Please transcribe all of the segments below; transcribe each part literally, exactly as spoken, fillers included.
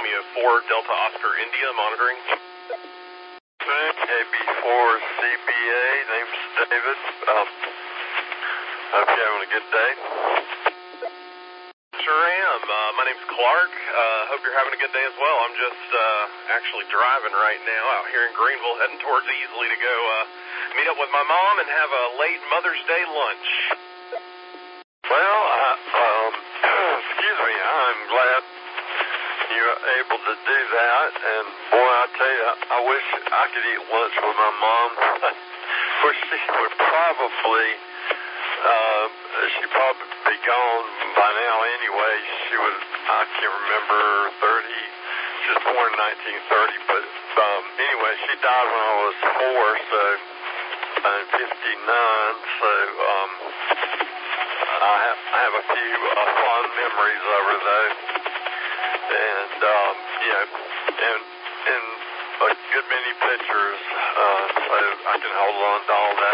Romeo four Delta Oscar India monitoring. A B four C B A, name's David. Um, hope you're having a good day. Sure am. Uh, my name's Clark. Uh, hope you're having a good day as well. I'm just uh, actually driving right now out here in Greenville, heading towards Easley to go uh, meet up with my mom and have a late Mother's Day lunch. Well, uh, um, excuse me, I'm glad you're able to do that, and boy, I tell you, I wish I could eat lunch with my mom. Which she would probably, uh, she'd probably be gone by now anyway. She was, I can't remember, thirty, she was born in nineteen thirty, but um, anyway, she died when I was four, so I'm fifty-nine, so um, I have, I have a few uh, fond memories of her, though. And, um, you know, and, and a good many pictures, uh, so I can hold on to all that.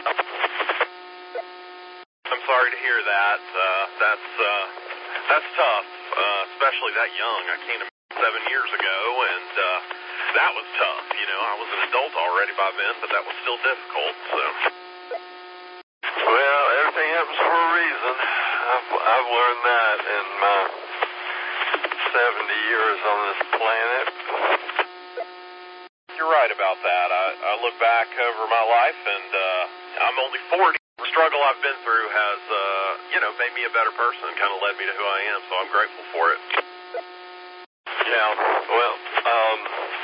I'm sorry to hear that. Uh, that's, uh, that's tough, uh, especially that young. I can't imagine seven years ago, and, uh, that was tough. You know, I was an adult already by then, but that was still difficult, so. Well, everything happens for a reason. I've, I've learned that in my seventy years on this planet. You're right about that. I, I look back over my life, and uh, I'm only forty. The struggle I've been through has, uh, you know, made me a better person, kind of led me to who I am, so I'm grateful for it. Yeah, well, um,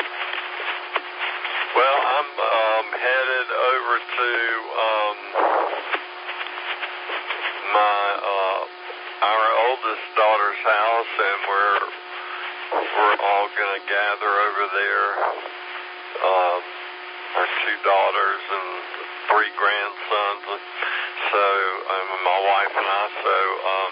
well, I'm um, headed over to um, my, uh, our oldest daughter's house, and we're We're all going to gather over there, um, our two daughters and three grandsons, so um, my wife and I, so um,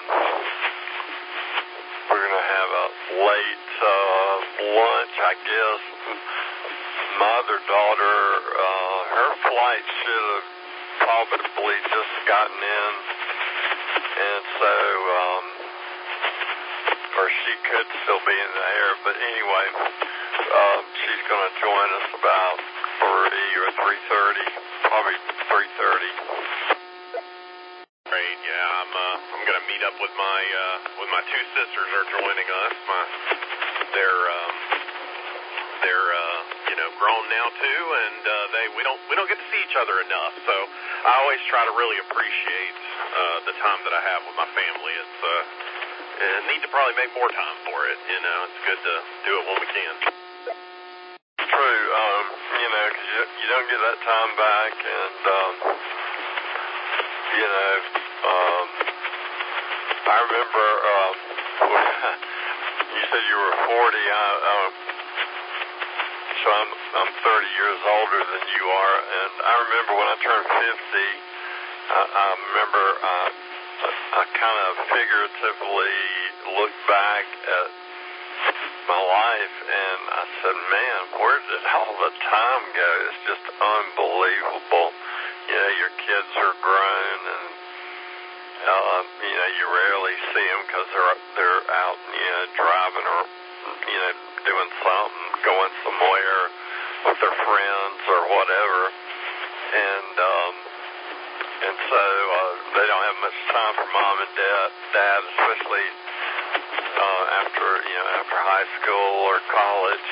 we're going to have a late uh, lunch, I guess. My other daughter, uh, her flight should have probably just gotten in, and so, um, or she could still be in the air, but anyway, uh, she's going to join us about three or three thirty, probably three thirty. Great, yeah, I'm uh, I'm going to meet up with my uh, with my two sisters are joining us. My they're um, they're uh, you know grown now too, and uh, they we don't we don't get to see each other enough. So I always try to really appreciate uh, the time that I have with my family. It's uh, and need to probably make more time for it. You know, it's good to do it when we can. True, um, you know, because you, you don't get that time back, and, um, you know, um, I remember, um, you said you were forty, I, uh, so I'm, I'm thirty years older than you are, and I remember when I turned fifty, I, I remember, uh, I kind of figuratively looked back at my life, and I said, man, where did all the time go? It's just unbelievable. You know, your kids are grown, and, uh, you know, you rarely see them because they're, they're out, you know, driving or, you know, doing something, going somewhere with their friends or whatever. And, um, And so uh, they don't have much time for mom and dad, dad especially uh, after you know after high school or college.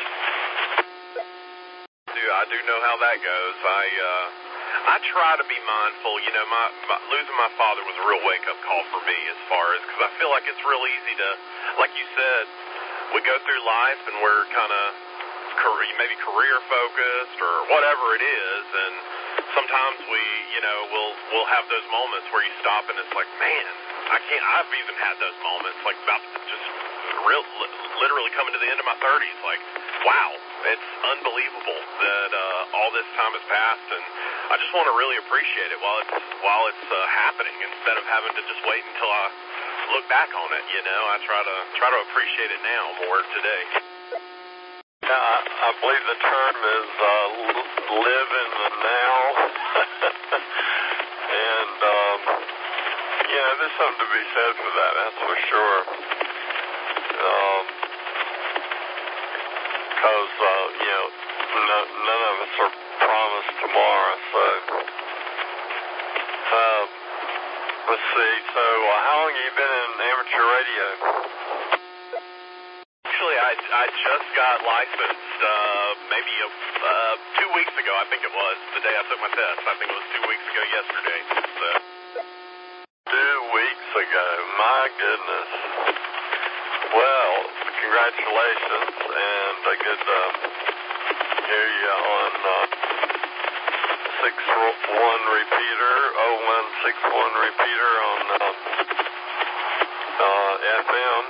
Do I do know how that goes? I uh, I try to be mindful. You know, my, my losing my father was a real wake up call for me, as far as because I feel like it's real easy to, like you said, we go through life and we're kind of maybe career focused or whatever it is, and sometimes we, you know, we'll we'll have those moments where you stop and it's like, man, I can't. I've even had those moments, like about to just real, literally coming to the end of my thirties. Like, wow, it's unbelievable that uh, all this time has passed, and I just want to really appreciate it while it's while it's uh, happening, instead of having to just wait until I look back on it. You know, I try to try to appreciate it now more today. Yeah, I, I believe the term is uh, live in the now. And, um, you know, there's something to be said for that, that's for sure. Um, because, uh, you know, no, none of us are promised tomorrow. So, uh, let's see. So, uh, how long have you been in amateur radio? Actually, I, I just got licensed uh, maybe a, uh, two weeks ago, I think it was, the day I took my test. I think it was two weeks ago yesterday. So. Two weeks ago. My goodness. Well, congratulations, and I could uh, hear you on uh, six one repeater, oh one six one repeater on uh, uh, F M.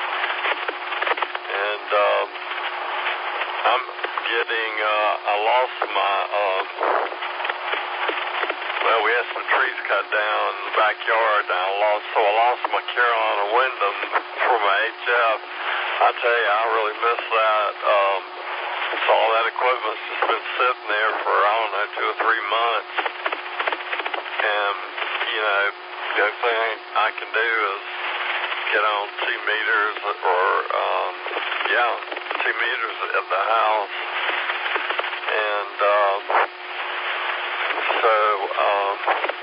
And um, I'm getting, uh, I lost my, um, well, we had some trees cut down in the backyard, and I lost, so I lost my Carolina Wyndham for my H F. I tell you, I really miss that. Um, so all that equipment's just been sitting there for, I don't know, two or three months. And, you know, the only thing I can do is get on two meters or, um, yeah, two meters at the house. And, um, so, um,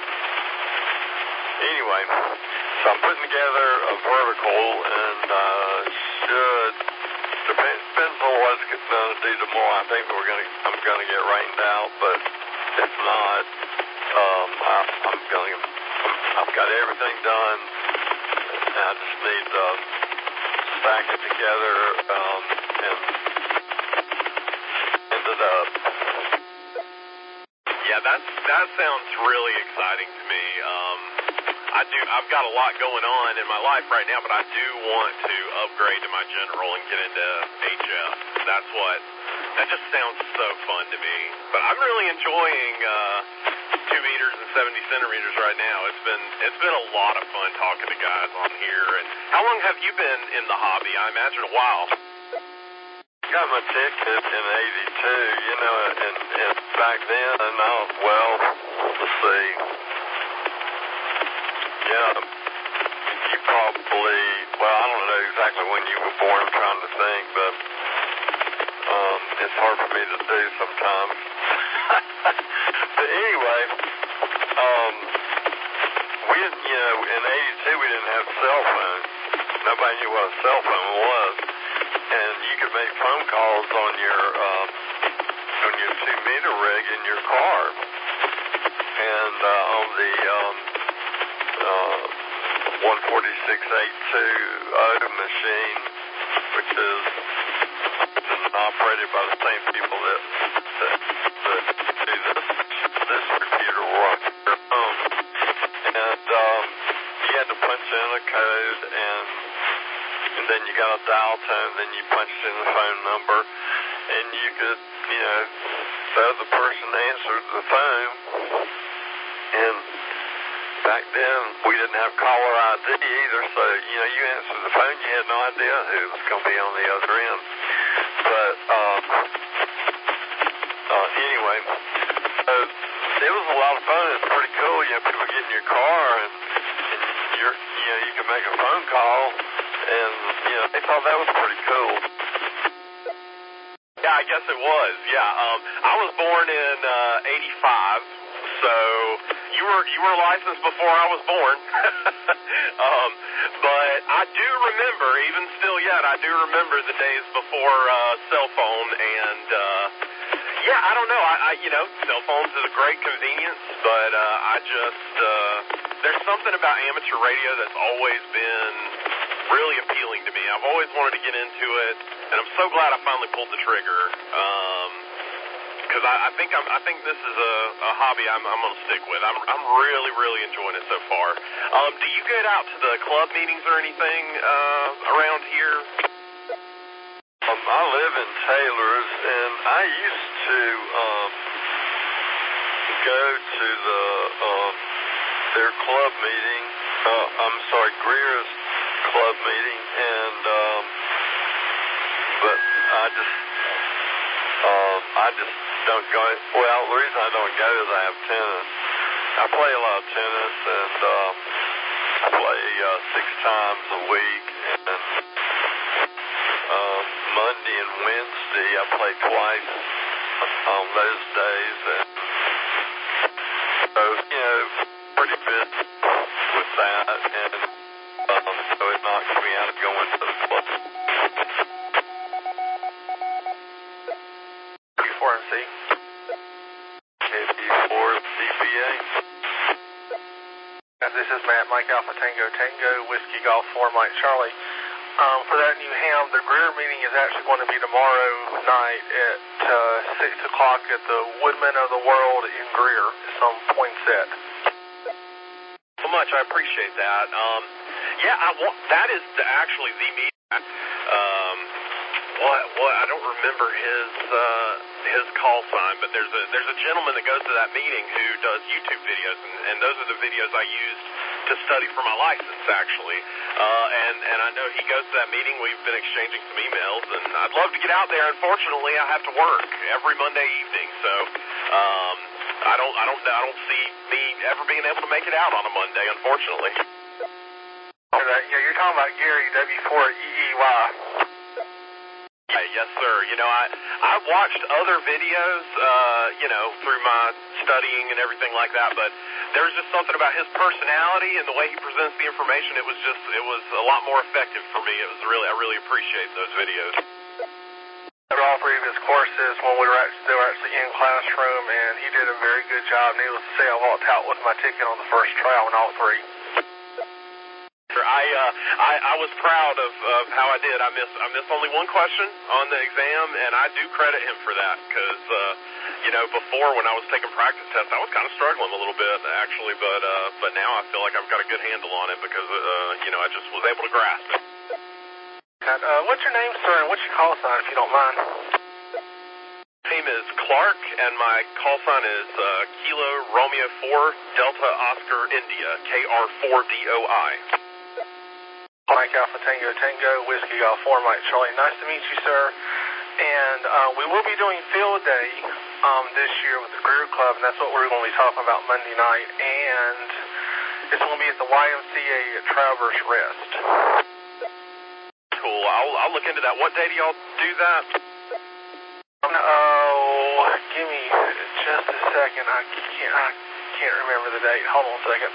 anyway, so I'm putting together a vertical, and, uh, should, depends, depends on what it's going to do tomorrow. I think we're going to, I'm going to get rained out, but if not, um, I, I'm going to, I've got everything done. I just need to stack it together, um, and end it up. Yeah, that's, that sounds really exciting to me. Um, I do, I've got a lot going on in my life right now, but I do want to upgrade to my general and get into H F. That's what, that just sounds so fun to me. But I'm really enjoying, uh, two meters and seventy centimeters right now. It's been, it's been a lot of fun talking to guys on here. And how long have you been in the hobby? I imagine a while. Got my ticket in eighty-two, you know, and, and back then, and I, well, let's see, yeah, you probably, well, I don't know exactly when you were born, I'm trying to think, but um, it's hard for me to do sometimes. But anyway, um, we didn't, you know, in eighty-two we didn't have cell phones. Nobody knew what a cell phone was. And you could make phone calls on your um, on your two meter rig in your car, and uh, on the um, uh, one forty-six eighty-two O machine, which is operated by the same people that that, that do this this repeater work at their home, and um, you had to punch in a code and. And then you got a dial tone, then you punched in the phone number, and you could, you know, the other person answered the phone. And back then, we didn't have caller I D either, so, you know, you answered the phone, you had no idea who was going to be on the other end. But, um, uh, anyway, so it was a lot of fun. It's pretty cool, you know, people get in your car, and, and you're, you know, you can make a phone call. And, you know, they thought that was pretty cool. Yeah, I guess it was. Yeah, um, I was born in uh, eighty-five, so you were you were licensed before I was born. um, but I do remember, even still yet, I do remember the days before uh, cell phone, and uh, yeah, I don't know. I, I you know, cell phones is a great convenience, but uh, I just uh, there's something about amateur radio that's always been really appealing to me. I've always wanted to get into it, and I'm so glad I finally pulled the trigger. Um, because I, I think I'm, I think this is a, a hobby I'm, I'm going to stick with. I'm, I'm really, really enjoying it so far. Um, do you get out to the club meetings or anything uh, around here? Um, I live in Taylor's, and I used to um, go to the um, their club meeting. Uh, I'm sorry, Greer's club meeting, and um, but I just um, I just don't go. Well, the reason I don't go is I have tennis. I play a lot of tennis, and um, I play uh, six times a week. And uh, Monday and Wednesday I I played twice on those days, and so, you know, pretty busy with that, and um, so it knocks me out of going to the club. K B four M C. K B four C P A. And this is Matt, Mike Alpha Tango Tango, Whiskey Golf four Mike Charlie. Um, for that new ham, the Greer meeting is actually going to be tomorrow night at uh, six o'clock at the Woodman of the World in Greer. It's on Poinsett. So much, I appreciate that. Um, yeah, I want, that is the, actually the meeting. Um, what, what, I don't remember his uh, his call sign, but there's a there's a gentleman that goes to that meeting who does YouTube videos, and, and those are the videos I used to study for my license, actually. Uh, and, and I know he goes to that meeting. We've been exchanging some emails, and I'd love to get out there. Unfortunately, I have to work every Monday evening, so um, I don't I don't I don't see me ever being able to make it out on a Monday, unfortunately. Yeah, you're talking about Gary W four E E Y. Hey, yes, sir. You know, I I've watched other videos, uh, you know, through my studying and everything like that, but there was just something about his personality and the way he presents the information. It was just, it was a lot more effective for me. It was really, I really appreciate those videos. At all three of his courses, when we were actually, they were actually in classroom, and he did a very good job. Needless to say, I walked out with my ticket on the first trial in all three. I, uh, I I was proud of, of how I did. I missed I missed only one question on the exam, and I do credit him for that because, uh, you know, before when I was taking practice tests, I was kind of struggling a little bit actually, but uh, but now I feel like I've got a good handle on it because, uh, you know, I just was able to grasp it. And, uh, what's your name, sir, and what's your call sign, if you don't mind? My name is Clark, and my call sign is uh, Kilo Romeo four Delta Oscar India, K R four D O I. Mike Alpha Tango Tango, Whiskey Golf four Mike Charlie. Nice to meet you, sir. And uh, we will be doing field day um, this year with the Greer Club, and that's what we're going to be talking about Monday night. And it's going to be at the Y M C A at Traverse Rest. Cool. I'll, I'll look into that. What day do y'all do that? Oh, give me just a second. I can't, I can't remember the date. Hold on a second.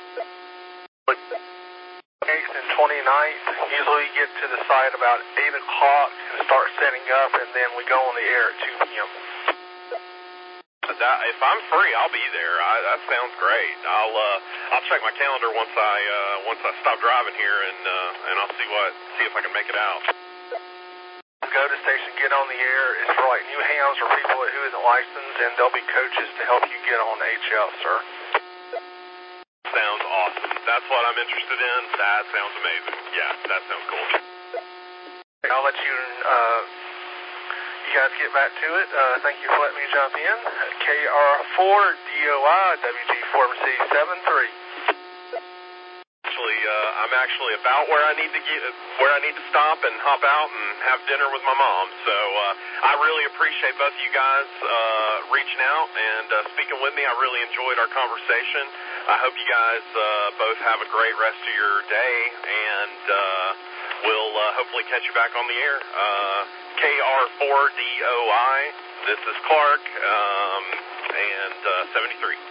eighth and twenty-ninth. Usually we get to the site about eight o'clock and start setting up, and then we go on the air at two p.m. That, if I'm free, I'll be there. I, that sounds great. I'll uh, I'll check my calendar once I uh, once I stop driving here, and uh, and I'll see what see if I can make it out. Go to station, get on the air. It's for like new hams or people who isn't licensed, and there'll be coaches to help you get on H F, sir. Sounds awesome. That's what I'm interested in. That sounds amazing. Yeah, that sounds cool. I'll let you, uh, you guys get back to it. Uh, thank you for letting me jump in. K R four D O I, W G four M C seven three. Actually, uh, I'm actually about where I need to get, where I need to stop and hop out and have dinner with my mom. So uh, I really appreciate both of you guys uh, reaching out and uh, speaking with me. I really enjoyed our conversation. I hope you guys uh, both have a great rest of your day, and uh, we'll uh, hopefully catch you back on the air. Uh, K R four D O I, this is Clark, um, and uh, seventy-three.